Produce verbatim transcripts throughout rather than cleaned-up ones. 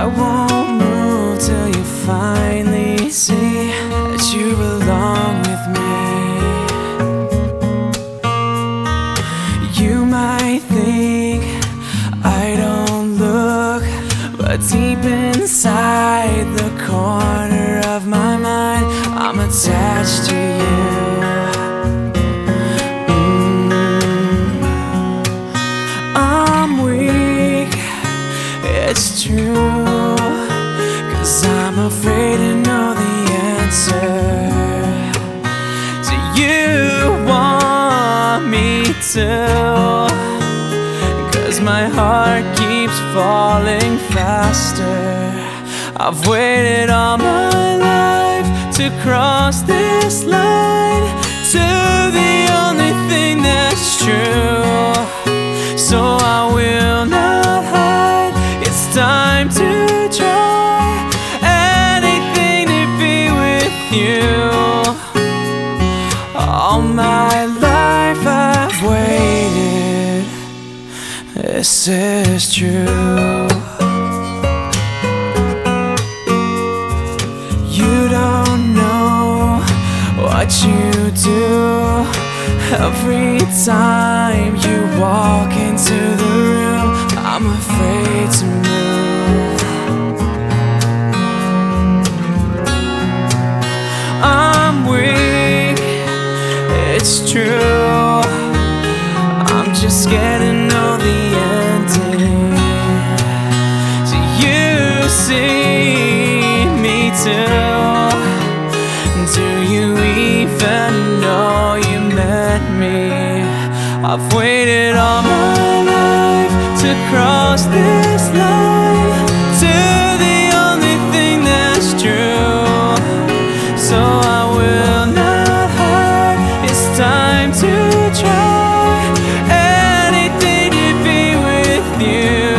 won't move till you finally see that you belong with me. You might think I don't look, but deep inside the corner of my mind, I'm attached to you. It's true, 'cause I'm afraid to know the answer. Do you want me to? 'Cause my heart keeps falling faster. I've waited all my life to cross this line, to the only thing that's true. So I will not hide. It's time to try anything to be with you. All my life I've waited. This is true. You don't know what you do every time you walk into the room. I'm afraid to move. I'm weak, it's true. I'm just scared to know the ending. Do you see me too? Do you even know you met me? I've waited all my life to cross this line, to the only thing that's true. So I will not hide. It's time to try anything to be with you.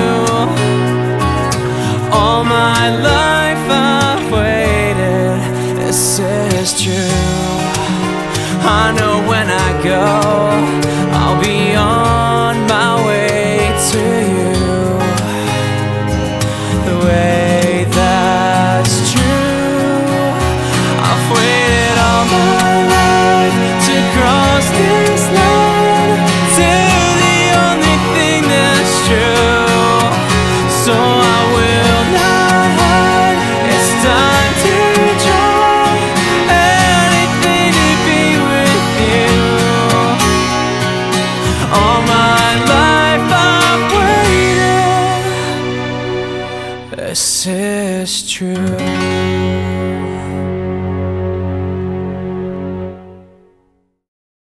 All my life I've waited. This is true. I know when I go, I'll be on my way to you. The way that's true. I've waited all my life to cross this line, to the only thing that's true. So I will not hide. It's time to try anything to be with you. All my life I've waited. This is true.